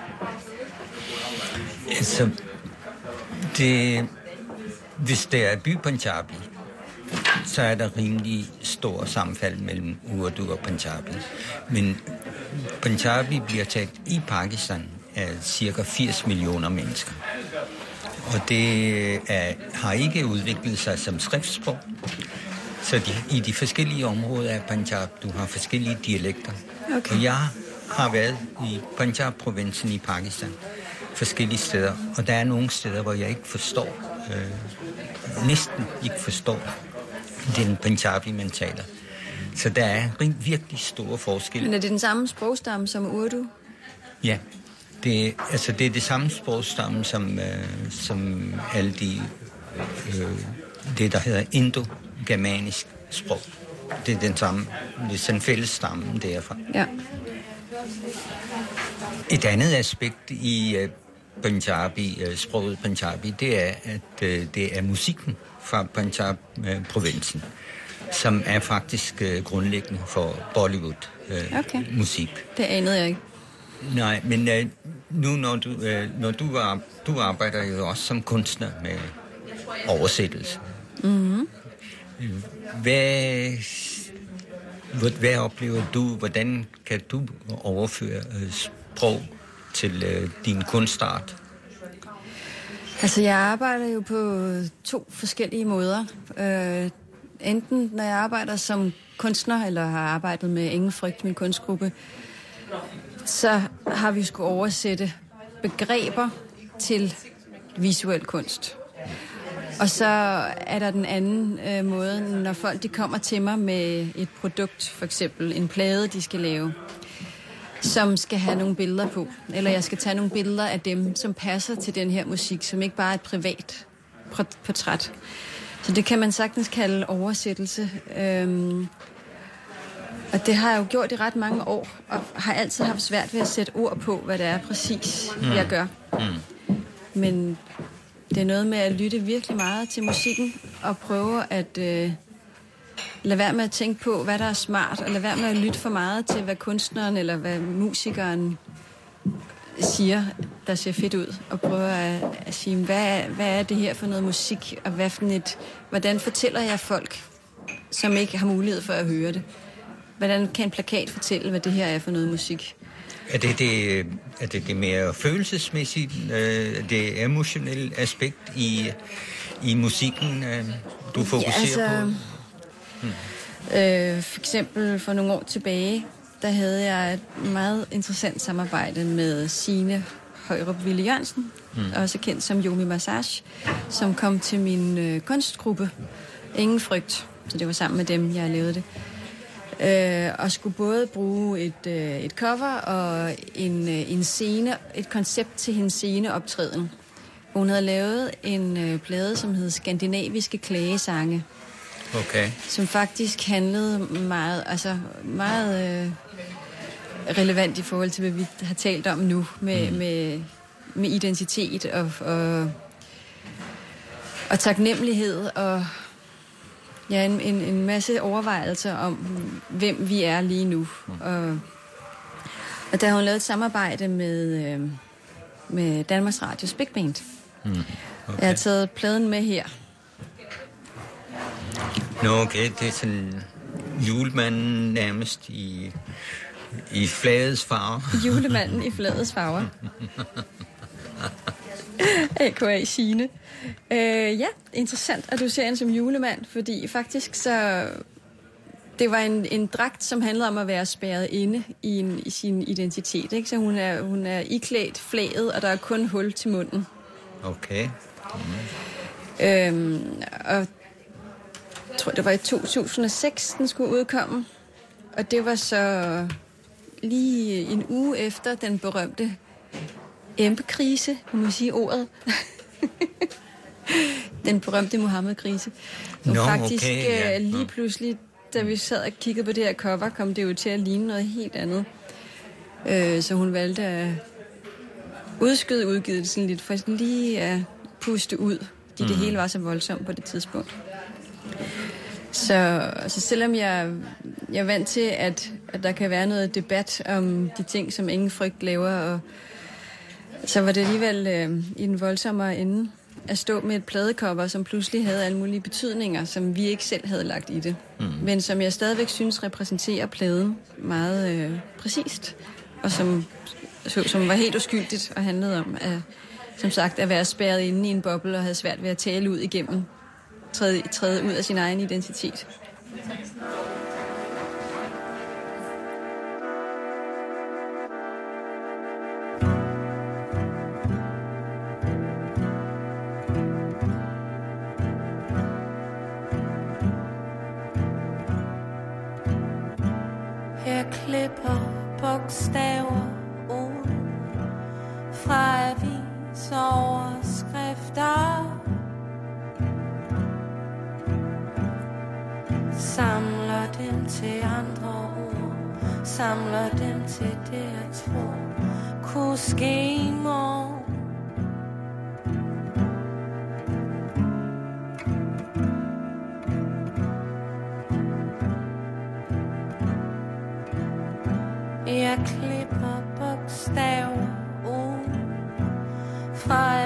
Altså, det, hvis det er by Punjabi, så er der rimelig stor sammenfald mellem Urdu og Punjabi. Men Punjabi bliver talt i Pakistan af cirka firs millioner mennesker. Og det er, har ikke udviklet sig som skriftsprog. Så de, i de forskellige områder af Punjab, du har forskellige dialekter. Okay. Og jeg har været i Punjab-provinsen i Pakistan, forskellige steder. Og der er nogle steder, hvor jeg ikke forstår, øh, næsten ikke forstår den Punjabi, man taler. Så der er virkelig store forskelle. Men er det den samme sprogstamme som Urdu? Ja, det, altså det er det samme sprogstamme som, øh, som alle de, øh, det der hedder indo-germanisk sprog. Det er den samme, det er sådan fælles stamme derfra. Ja. Et andet aspekt i øh, Punjabi, øh, sproget Punjabi, det er, at øh, det er musikken fra Punjab-provinsen, øh, som er faktisk øh, grundlæggende for Bollywood-musik. Øh, okay. Det anede jeg ikke. Nej, men øh, nu når du, øh, når du, er, du arbejder jo også som kunstner med oversættelse. Mm-hmm. Hvad, hvad oplever du, hvordan kan du overføre øh, sprog til øh, din kunstart? Altså, jeg arbejder jo på to forskellige måder. Øh, enten når jeg arbejder som kunstner, eller har arbejdet med Ingen Frygt, min kunstgruppe, så har vi skulle oversætte begreber til visuel kunst. Og så er der den anden øh, måde, når folk de kommer til mig med et produkt, for eksempel en plade, de skal lave, som skal have nogle billeder på. Eller jeg skal tage nogle billeder af dem, som passer til den her musik, som ikke bare er et privat portræt. Så det kan man sagtens kalde oversættelse. Øhm, og det har jeg jo gjort i ret mange år, og har altid haft svært ved at sætte ord på, hvad det er præcis, mm. jeg gør. Mm. Men det er noget med at lytte virkelig meget til musikken, og prøve at øh, lade være med at tænke på, hvad der er smart, og lade være med at lytte for meget til, hvad kunstneren eller hvad musikeren siger, der ser fedt ud, og prøve at, at sige, hvad, hvad er det her for noget musik, og hvad for et, hvordan fortæller jeg folk, som ikke har mulighed for at høre det? Hvordan kan en plakat fortælle, hvad det her er for noget musik? Er det det, er det, det mere følelsesmæssigt, øh, det emotionelle aspekt i, i musikken, øh, du fokuserer ja, altså, på? Hmm. Øh, for eksempel for nogle år tilbage, der havde jeg et meget interessant samarbejde med Signe Højrup Ville Jørgensen, hmm. også kendt som Yomi Massage, som kom til min øh, kunstgruppe Ingen Frygt. Så det var sammen med dem, jeg lavede det. Øh, og skulle både bruge et, øh, et cover og en, øh, en scene, et koncept til hendes sceneoptræden. Hun havde lavet en øh, plade, som hed Skandinaviske Klagesange. Okay. Som faktisk handlede meget, altså meget øh, relevant i forhold til, hvad vi har talt om nu, med, mm. med, med identitet og, og, og taknemmelighed og ja, en, en, en masse overvejelser om, hvem vi er lige nu. Og, og der har hun lavet et samarbejde med, øh, med Danmarks Radios Big Band. Mm, okay. Jeg har taget pladen med her. Nå, okay, det er sådan julemanden nærmest i, i flagets farver. Julemanden i flagets farver. A K A Signe. Øh, ja, interessant, at du ser hende som julemand, fordi faktisk så... Det var en, en dragt, som handlede om at være spærret inde i, en, i sin identitet, ikke? Så hun er, hun er iklædt flaget, og der er kun hul til munden. Okay. Mm. Øhm, og jeg tror, det var i to tusind og seks, den skulle udkomme. Og det var så lige en uge efter den berømte Empe-krise, må man sige ordet. Den berømte Mohammed-krise. Som no, faktisk okay, ja. lige pludselig da vi sad og kiggede på det her cover, kom det jo til at ligne noget helt andet. Øh, så hun valgte at udskyde udgivelsen lidt, for lige at puste ud, fordi mm. det hele var så voldsomt på det tidspunkt. Så, så selvom jeg, jeg er vant til, at, at der kan være noget debat om de ting, som Ingen Frygt laver, og så var det alligevel øh, i den voldsommere ende at stå med et pladecover, som pludselig havde alle mulige betydninger, som vi ikke selv havde lagt i det. Mm. Men som jeg stadigvæk synes repræsenterer pladen meget øh, præcist, og som, som var helt uskyldigt og handlede om, at, som sagt, at være spærret inde i en boble og havde svært ved at tale ud igennem, træde, træde ud af sin egen identitet. Jeg klipper bogstaver ud fra avisoverskrifter, samler dem til andre ord, samler dem til det jeg tror kunne ske i morgen. Jeg klipper bogstaver ud fra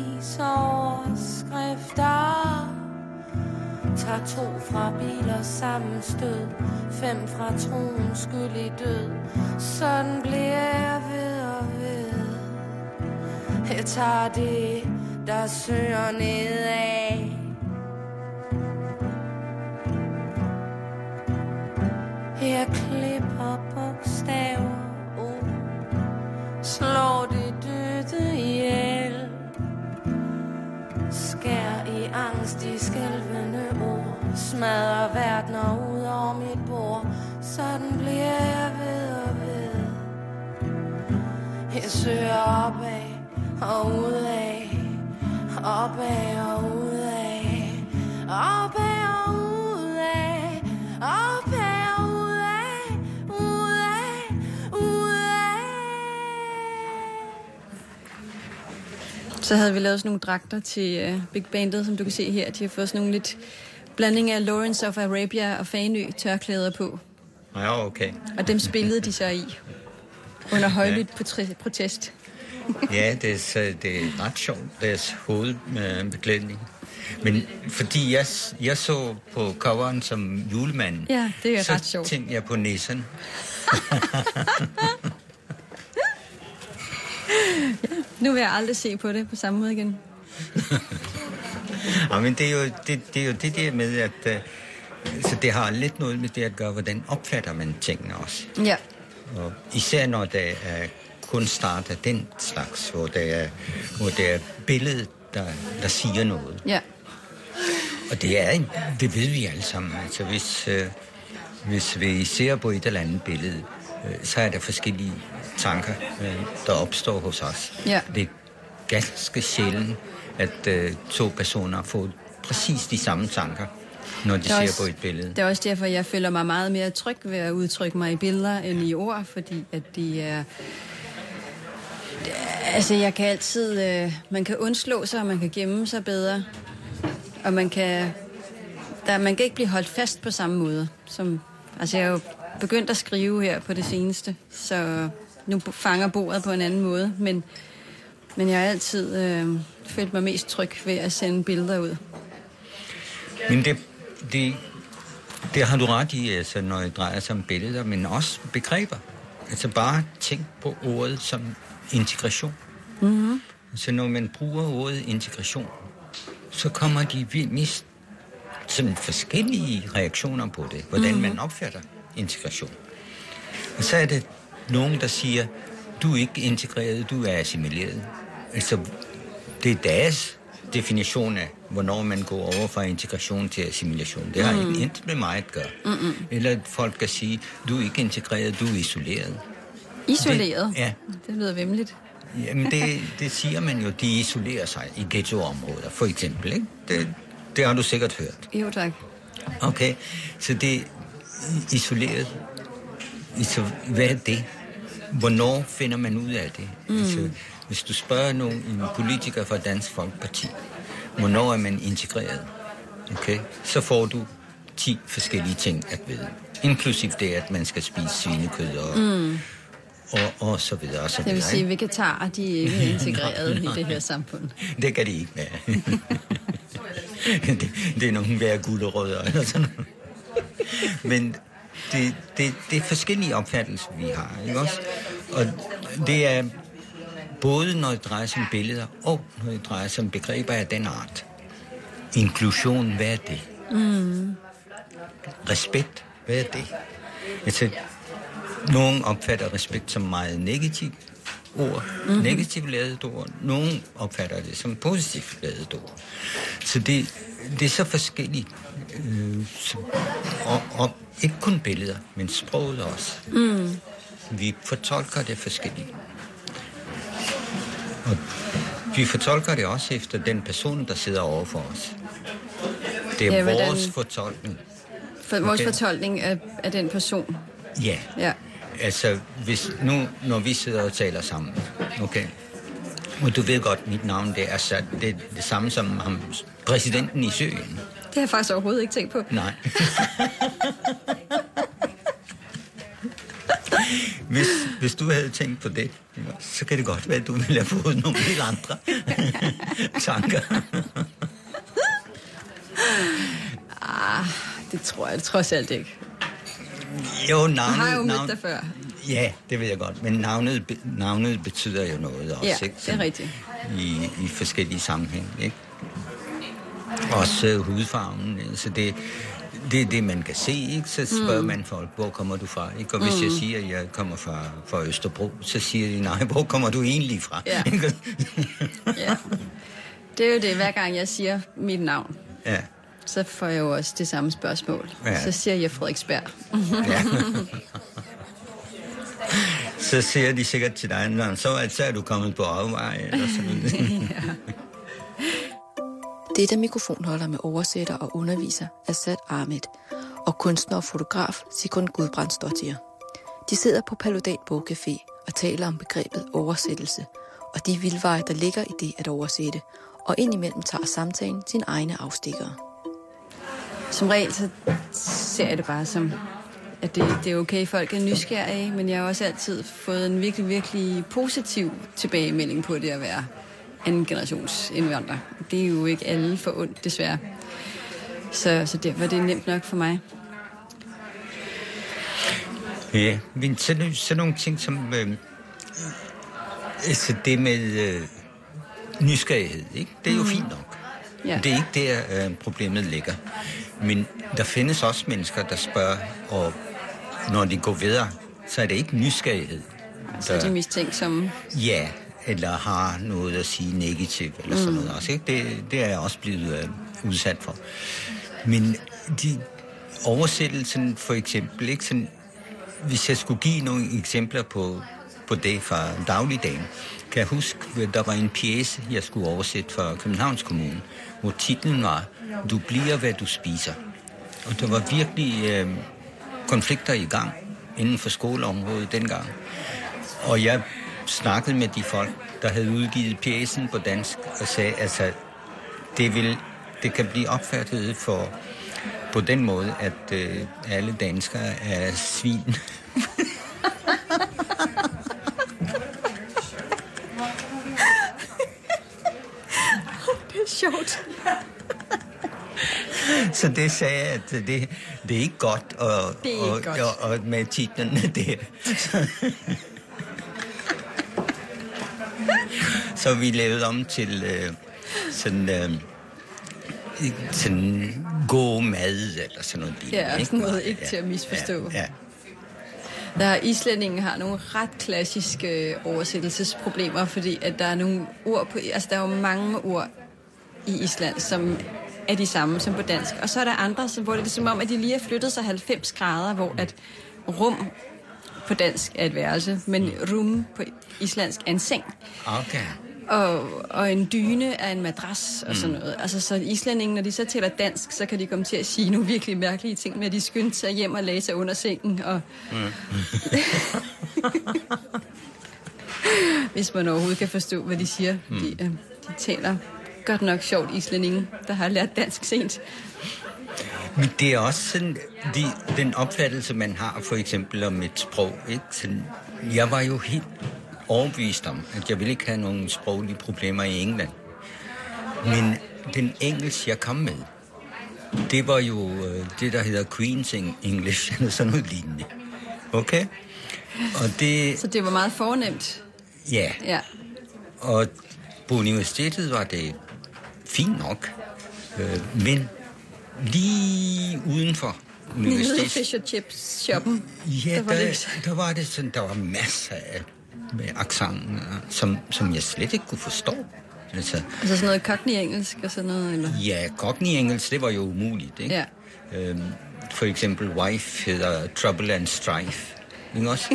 avisoverskrifter, tager to fra biler sammenstød, fem fra troens skyld i død. Sådan bliver jeg ved og ved. Jeg tager det, der søger nedad. Jeg klipper bogstaver ud, slår det døde ihjel, skær i angst i skælvende ord, smadrer verdener ud over mit bord. Sådan bliver jeg ved og ved. Jeg søger opad og udad, opad og udad, opad og udad, opad. Så havde vi lavet sådan nogle dragter til uh, Big Bandet, som du kan se her. De har fået sådan nogle lidt blanding af Lawrence of Arabia og Fanø tørklæder på. Ja, okay. Og dem spillede de så i under højlydt ja. protest. Ja, det er, det er ret sjovt, deres hovedbeklædning. Men fordi jeg, jeg så på coveren som julemanden, ja, det er så ret sjovt. tænkte jeg på nissen. Ja, nu vil jeg aldrig se på det på samme måde igen. Ja, men det er jo det, det, er jo det der med, at uh, så det har lidt noget med det at gøre, hvordan opfatter man tingene også. Ja. Og især når der er kunstart af den slags, hvor der er, hvor der er billedet, der, der siger noget. Ja. Og det er en, det ved vi alle sammen. Altså hvis, uh, hvis vi ser på et eller andet billede, uh, så er der forskellige tanker, der opstår hos os. Ja. Det er ganske sjældent, at uh, to personer får præcis de samme tanker, når de ser også, på et billede. Det er også derfor, jeg føler mig meget mere tryg ved at udtrykke mig i billeder end i ord, fordi at de er... Altså, jeg kan altid... Øh, man kan undslå sig, og man kan gemme sig bedre. Og man kan... Der, man kan ikke blive holdt fast på samme måde. Som, altså, jeg er jo begyndt at skrive her på det seneste, så nu fanger bordet på en anden måde. Men, men jeg har altid øh, følt mig mest tryg ved at sende billeder ud. Men det, det, det har du ret i, altså, når det drejer sig om billeder, men også begreber. Altså bare tænk på ordet som integration. Mm-hmm. Så når man bruger ordet integration, så kommer de mest sådan forskellige reaktioner på det, hvordan mm-hmm. man opfatter integration. Og så er det nogen, der siger, du er ikke integreret, du er assimileret. Altså, det er deres definition af, hvornår man går over fra integration til assimilation. Det har mm. ikke intet med mig at gøre. Mm-mm. Eller folk kan sige, du er ikke integreret, du er isoleret. Isoleret? Det, ja. Det lyder vemmeligt. Jamen, det, det siger man jo, de isolerer sig i ghettoområder, for eksempel, ikke? Det, det har du sikkert hørt. Jo, tak. Okay, så det, isoleret. Så hvad er det? Hvornår finder man ud af det? Mm. Altså, hvis du spørger nogen, en politiker fra Dansk Folkeparti, hvornår er man integreret? Okay? Så får du ti forskellige ting at vide. Inklusiv det, at man skal spise svinekød og, mm. og, og så videre. Og så det vil videre, sige, at vegetarer, de er ikke integreret nej, nej. i det her samfund. Det kan de ikke være. det, det er nogle værre gulerødder eller sådan noget. Men det, det, det er forskellige opfattelser, vi har, ikke også? Og det er både, når det drejer sig om billeder, og når det drejer sig om begreber af den art. Inklusion, hvad er det? Mm. Respekt, hvad er det? Altså, nogen opfatter respekt som meget negativt ord, mm-hmm. negativt ladet ord. Nogen opfatter det som positivt ladet ord. Så det, det er så forskelligt. Øh, så, og, og ikke kun billeder, men sproget også. Mm. Vi fortolker det forskelligt. Og vi fortolker det også efter den person, der sidder overfor os. Det er ja, vores den, fortolkning. For, vores okay. fortolkning af, af den person. Ja. ja. Altså, hvis nu, når vi sidder og taler sammen, okay, og du ved godt, mit navn, det er sat, det, er det samme som ham, præsidenten i Syrien. Det har jeg faktisk overhovedet ikke tænkt på. Nej. Hvis, hvis du havde tænkt på det, så kan det godt være, at du ville have fået nogle helt andre tanker. ah, det tror jeg det trods alt ikke. Jo, navnet... Du har jo mødt navn, dig før. Ja, det ved jeg godt. Men navnet, navnet betyder jo noget også, ja, ikke? det er rigtigt. I, i forskellige sammenhæng, ikke? Også uh, hudfarven, så det... Det er det, man kan se, ikke? Så spørger mm. man folk, hvor kommer du fra? Ikke? Og hvis mm. jeg siger, at jeg kommer fra, fra Østerbro, så siger de, nej, hvor kommer du egentlig fra? Ja. ja. Det er jo det, hver gang jeg siger mit navn, ja. Så får jeg jo også det samme spørgsmål. Ja. Så siger jeg Frederiksberg. ja. Så siger de sikkert til dig, så, så er du kommet på afvej, eller sådan ja. Dette mikrofonholder med oversætter og underviser Assad Ahmed og kunstner og fotograf Sigrun Gudbrandsdottir. De sidder på Paludan Bogcafé og taler om begrebet oversættelse og de vildveje, der ligger i det at oversætte, og indimellem tager samtalen sine egne afstikkere. Som regel så ser jeg det bare som, at det, det er okay, folk er nysgerrige, men jeg har også altid fået en virkelig, virkelig positiv tilbagemelding på det at være anden generations indvandrer. Det er jo ikke alle for ondt, desværre. Så, så derfor er det nemt nok for mig. Ja, men sådan, sådan nogle ting som øh, altså det med øh, nysgerrighed, ikke? Det er jo mm. fint nok. Ja. Det er ikke der, øh, problemet ligger. Men der findes også mennesker, der spørger, og når de går videre, så er det ikke nysgerrighed. Så er de mistænkt som... Ja, eller har noget at sige negativt, eller sådan noget også, ikke? Det, det er jeg også blevet øh, udsat for. Men de oversættelsen for eksempel, ikke? Sådan, hvis jeg skulle give nogle eksempler på, på det fra dagligdagen, kan jeg huske, at der var en pjece, jeg skulle oversætte fra Københavns Kommune, hvor titlen var, du bliver, hvad du spiser. Og der var virkelig øh, konflikter i gang inden for skoleområdet dengang. Og jeg snakkede med de folk, der havde udgivet pjecen på dansk, og sagde, altså, det, vil, det kan blive opfattet for, på den måde, at øh, alle danskere er svin. Det er sjovt. Så det sagde jeg, at det, det er ikke godt, og, det er ikke og, godt. Og, og med titlen der. Så vi lavede om til øh, sådan, øh, sådan god mad, eller sådan noget. Ja, ikke? Sådan noget ikke ja, til at misforstå. Ja, ja. Der islændingen har nogle ret klassiske oversættelsesproblemer, fordi at der er nogle ord på, altså der er jo mange ord i Island, som er de samme som på dansk. Og så er der andre, hvor det er som om, at de lige har flyttet sig halvfems grader, hvor at rum på dansk er et værelse, men rum på islandsk er en seng. Okay. og, og en dyne er en madras og sådan noget. Altså, så islændingen, når de så taler dansk, så kan de komme til at sige nogle virkelig mærkelige ting med, at de skyndte sig hjem og lagde sig under sengen. Og mm. Hvis man overhovedet kan forstå, hvad de siger. Mm. De, øh, de taler godt nok sjovt islændingen, der har lært dansk sent. Men det er også sådan, de, den opfattelse, man har for eksempel om et sprog. Ikke? Sådan, jeg var jo helt overbevist om, at jeg ville ikke have nogen sproglige problemer i England. Men den engelsk, jeg kom med, det var jo øh, det, der hedder Queen's English, eller sådan noget lignende. Okay? Og det, Så det var meget fornemt? Ja. Ja. Og på universitetet var det fint nok, øh, men lige udenfor universitetet... Nede i fish and chips shoppen. Ja, der var, der, det... der var det sådan, der var masser af med accenten, som, som jeg slet ikke kunne forstå. Altså, altså sådan noget cockney-engelsk og sådan noget, eller? Ja, cockney-engelsk, det var jo umuligt, ikke? Ja. Øhm, for eksempel wife hedder trouble and strife, ikke også?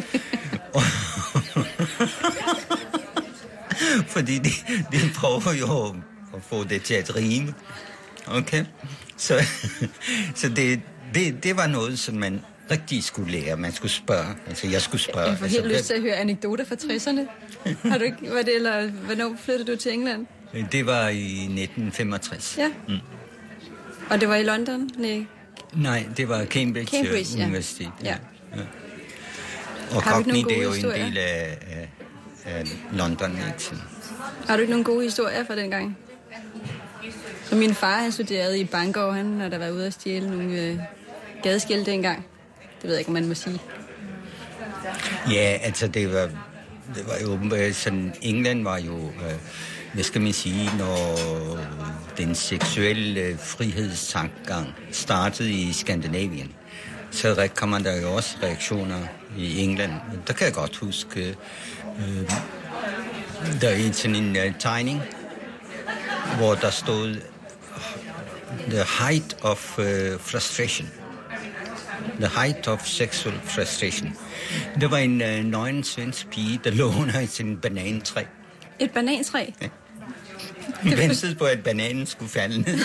Fordi de, de prøver jo at få det til at rime, okay? Så, så det, det, det var noget, som man rigtig skulle lære. Man skulle spørge. Altså, jeg skulle spørge. Jeg får helt altså, lyst til at høre anekdoter fra tresserne. Har du ikke, var det, eller hvornår flyttede du til England? Det var i nitten femogtres. Ja. Mm. Og det var i London? Nej. Nej, det var Cambridge, Cambridge Universitet. Ja. Ja. Ja. Og Cockney, det er jo historier? En del af, af, af London. Ikke? Har du ikke nogen gode historier fra den gang? Så min far, han studerede i Bangor, han har da været ude at stjæle nogle øh, gadeskilte engang. Det ved jeg ikke, om man må sige. Ja, altså det var, det var jo sådan, England var jo, øh, hvad skal man sige, når den seksuelle frihedstankegang startede i Skandinavien, så kommer der jo også reaktioner i England. Der kan jeg godt huske, øh, der er sådan en uh, tegning, hvor der stod the height of uh, frustration. The height of sexual frustration. Det var en uh, nøgen svensk pige, der lå under sin banantræ. Et banantræ? Ja. Hun ventede på, at bananen skulle falde ned.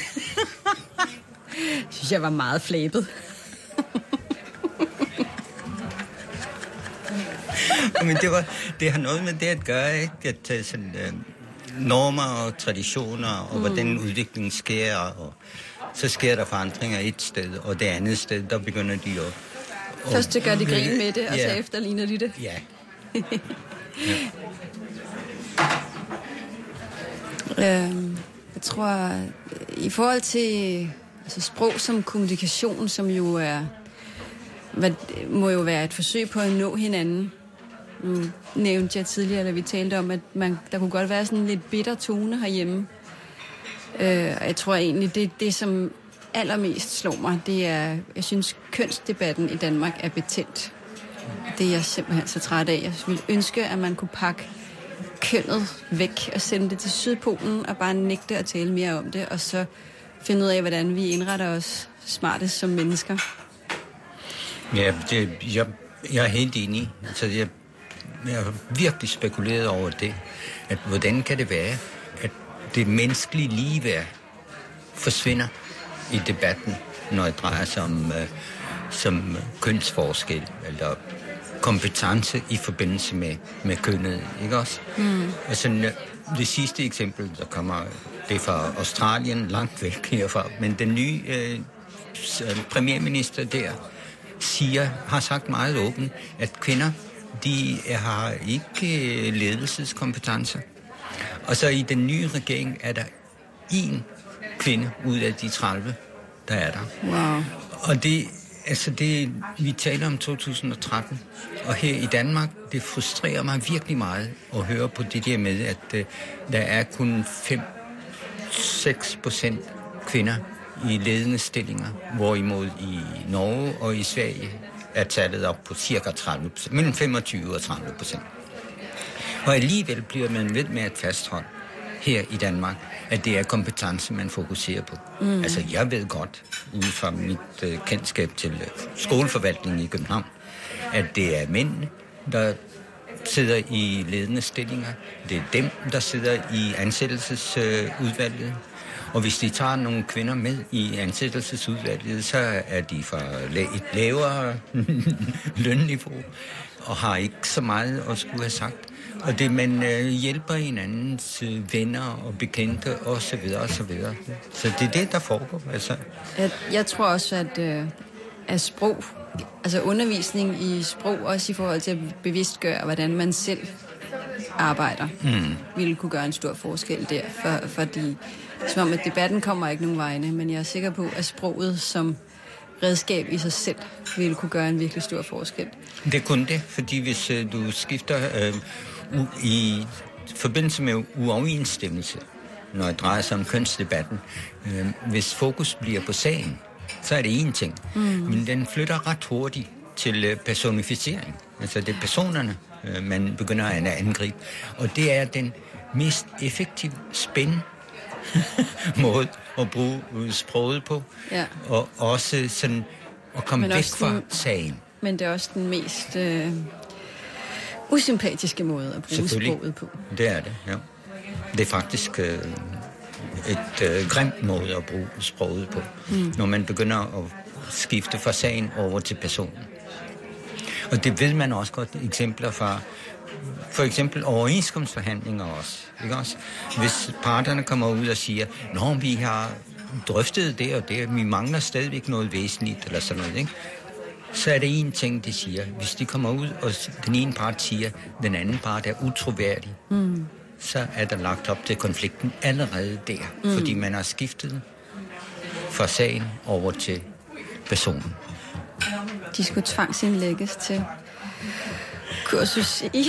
Synes jeg var meget flabet. Men det, var, det har noget med det at gøre, ikke? At uh, sådan, uh, normer og traditioner, og mm. hvordan udviklingen sker, og så sker der forandringer et sted, og det andet sted, der begynder de at... Og, Først gør de grin med det, og ja. så efterligner de det. Ja. ja. øhm, jeg tror, i forhold til altså sprog som kommunikation, som jo er, hvad, må jo være et forsøg på at nå hinanden. Nu nævnte jeg tidligere, da vi talte om, at man, der kunne godt være sådan en lidt bitter tone herhjemme. Øh, og jeg tror egentlig, det, det som allermest slår mig, det er, jeg synes, kønsdebatten i Danmark er betændt. Det er jeg simpelthen så træt af. Jeg ville ønske, at man kunne pakke kønnet væk og sende det til Sydpolen og bare nægte at tale mere om det, og så finde ud af, hvordan vi indretter os smartest som mennesker. Ja, det, jeg, jeg er helt enig. Altså, jeg, jeg har virkelig spekuleret over det, at hvordan kan det være, at det menneskelige ligeværd forsvinder i debatten, når det drejer sig om øh, som kønsforskel eller kompetence i forbindelse med, med kønnet, ikke også? Mm. Og sådan, det sidste eksempel, der kommer, det er fra Australien, langt væk herfra, men den nye øh, premierminister der siger, har sagt meget åbent, at kvinder, de har ikke ledelseskompetencer. Og så i den nye regering er der én kvinde ud af de tredive, der er der. Wow. Og det, altså det, vi taler om to tusind og tretten, og her i Danmark, det frustrerer mig virkelig meget at høre på det der med, at uh, der er kun fem til seks procent kvinder i ledende stillinger, hvorimod i Norge og i Sverige er tallet op på cirka tredive procent, mellem femogtyve og tredive procent. Og alligevel bliver man ved med at fastholde her i Danmark, at det er kompetence, man fokuserer på. Mm. Altså, jeg ved godt, ud fra mit uh, kendskab til uh, skoleforvaltningen i København, at det er mændene, der sidder i ledende stillinger. Det er dem, der sidder i ansættelsesudvalget. Og hvis de tager nogle kvinder med i ansættelsesudvalget, så er de fra et lavere lønniveau og har ikke så meget at skulle have sagt. Og det, man øh, hjælper hinandens øh, venner og bekendte og så videre og så videre. Så det er det, der foregår. Altså. Jeg, jeg tror også, at, øh, at sprog, altså undervisning i sprog, også i forhold til at bevidstgøre, hvordan man selv arbejder, mm. ville kunne gøre en stor forskel der. For, fordi, som om at debatten kommer ikke nogen vegne, men jeg er sikker på, at sproget som redskab i sig selv ville kunne gøre en virkelig stor forskel. Det kunne det, fordi hvis øh, du skifter øh, u- i forbindelse med uoverensstemmelse, når det drejer sig om kønsdebatten, øh, hvis fokus bliver på sagen, så er det en ting. Mm. Men den flytter ret hurtigt til øh, personificering. Altså det er personerne, øh, man begynder at angribe. Og det er den mest effektive spænd måde at bruge sproget på. Ja. Og også sådan at komme men væk fra den, sagen. Men det er også den mest øh, usympatiske måde at bruge sproget på. Det er det, ja. Det er faktisk øh, et øh, grimt måde at bruge sproget på, mm. når man begynder at skifte fra sagen over til personen. Og det ved man også godt eksempler fra, for eksempel overenskomstforhandlinger også, ikke også? Hvis parterne kommer ud og siger, nå, vi har drøftet det og det, vi mangler stadigvæk noget væsentligt, eller sådan noget, ikke? Så er det en ting, de siger. Hvis de kommer ud, og den ene part siger, den anden part er utroværdig, mm. så er der lagt op til konflikten allerede der, mm. fordi man har skiftet fra sagen over til personen. De skulle tvangsindlægges til kursus i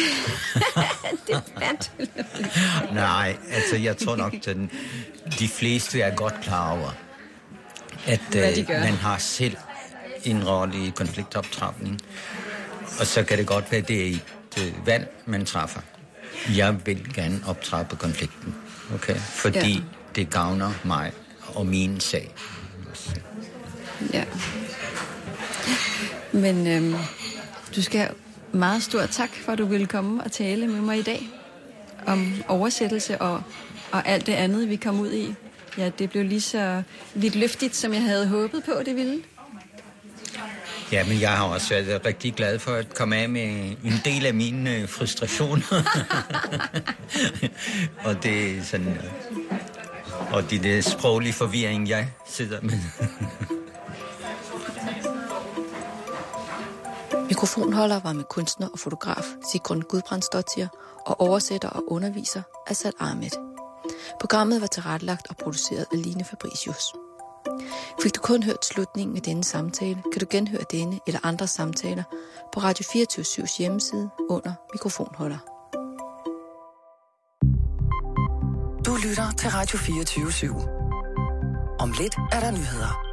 debat. Nej, altså jeg tror nok, at de fleste er godt klar over, at øh, man har selv en rolle i konfliktoptrapning. Og så kan det godt være, at det er et øh, valg, man træffer. Jeg vil gerne optrappe konflikten, okay? Fordi ja. det gavner mig og min sag. Ja. Men øhm, du skal have meget stor tak for, at du ville komme og tale med mig i dag om oversættelse og, og alt det andet, vi kom ud i. Ja, det blev lige så lidt løftigt, som jeg havde håbet på, det ville. Ja, men jeg har også været rigtig glad for at komme af med en del af mine frustrationer. og det er sådan... Og det er sproglige forvirring, jeg sidder med. Mikrofonholder var med kunstner og fotograf Sigrun Gudbrandsdottir og oversætter og underviser Asad Ahmed. Programmet var tilrettelagt og produceret af Line Fabricius. Fik du kun hørt slutningen af denne samtale, kan du genhøre denne eller andre samtaler på Radio fireogtyve syvs hjemmeside under Mikrofonholder. Du lytter til Radio fireogtyve syv. Om lidt er der nyheder.